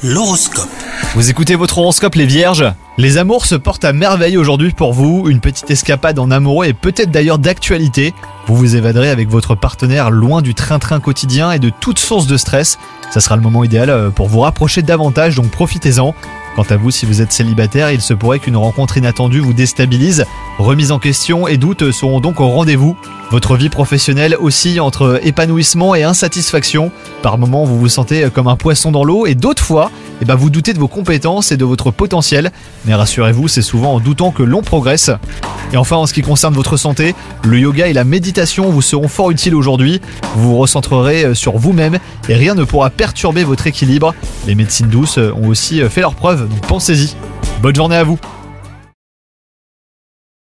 L'horoscope. Vous écoutez votre horoscope les vierges ? Les amours se portent à merveille aujourd'hui pour vous, une petite escapade en amoureux est peut-être d'ailleurs d'actualité. Vous vous évaderez avec votre partenaire loin du train-train quotidien et de toute source de stress. Ça sera le moment idéal pour vous rapprocher davantage, donc profitez-en. Quant à vous, si vous êtes célibataire, il se pourrait qu'une rencontre inattendue vous déstabilise. Remise en question et doutes seront donc au rendez-vous. Votre vie professionnelle oscille entre épanouissement et insatisfaction. Par moments, vous vous sentez comme un poisson dans l'eau et d'autres fois, vous doutez de vos compétences et de votre potentiel. Mais rassurez-vous, c'est souvent en doutant que l'on progresse. Et enfin, en ce qui concerne votre santé, le yoga et la méditation vous seront fort utiles aujourd'hui. Vous vous recentrerez sur vous-même et rien ne pourra perturber votre équilibre. Les médecines douces ont aussi fait leurs preuves, donc pensez-y. Bonne journée à vous!